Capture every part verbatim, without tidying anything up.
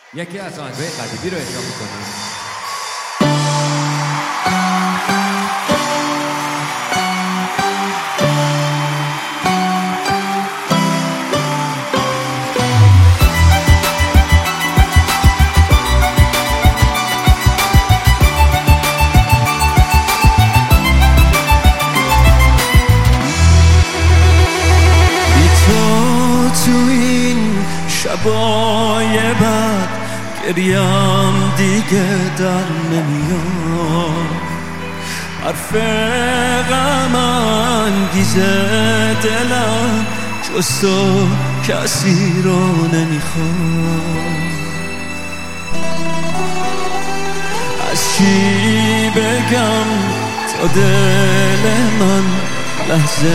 یکی از آهنگ‌های قدیمی رو اجرا می‌کنیم. تو این شبای بعد گریم دیگه در نمیاد، حرف غم انگیز دلم جز تو کسی رو نمیخواد. از چی بگم تا دل من لحظه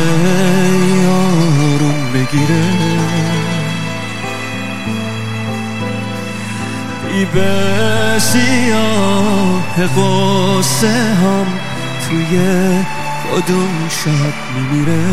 آروم بگیره، دیو سیاه قصه هم توی کدوم شب میمیره.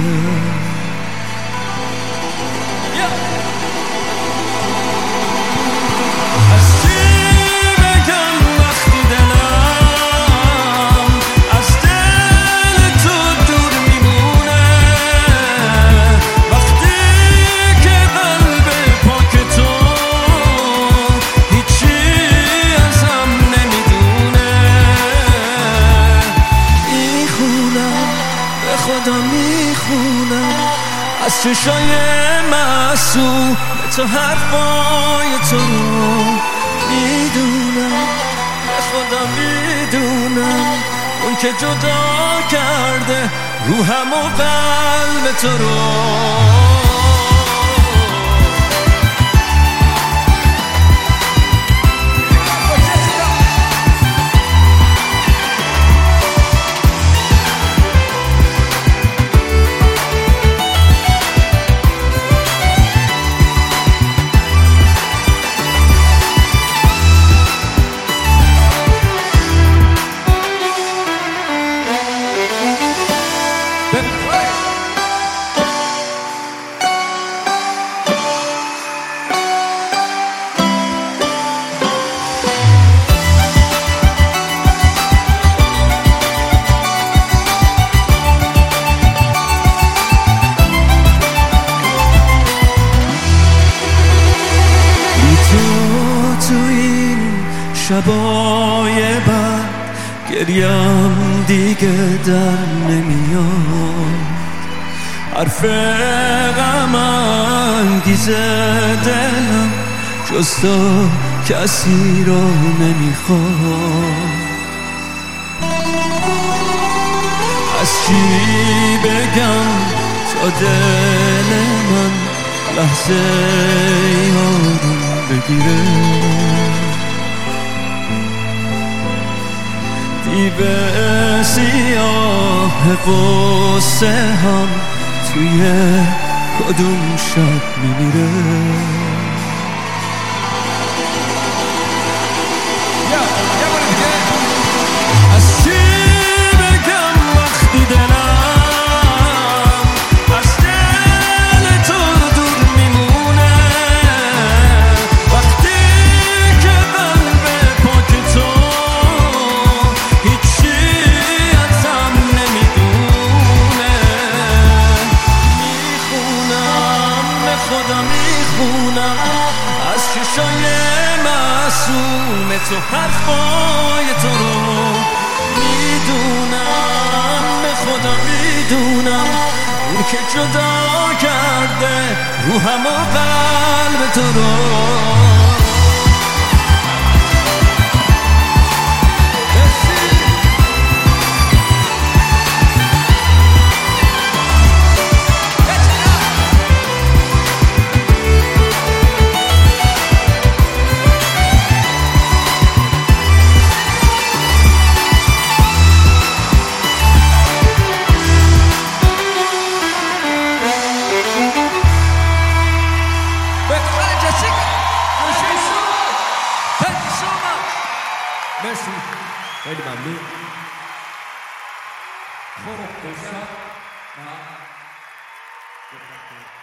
از چشای معصوم تو حرفای تو رو میدونم، به خدا میدونم اون که جدا کرده روحم و قلب تو رو. شبای بعد گریم دیگه در نمیاد، حرف غم انگیز دلم جز تو کسی رو نمیخواد. از چی بگم تا دل من لحظه آروم بگیره، دیو سیاه قصه هم توی کدوم شب میمیره. از چی بگم وقتی دلم از دل تو دور میمونه، وقتی که قلب پاک تو از چشای معصوم تو حرفای تو رو میدونم، به خدا میدونم اون که جدا کرده روحم و قلب تو رو. مرسی، خیلی ممنون. خب،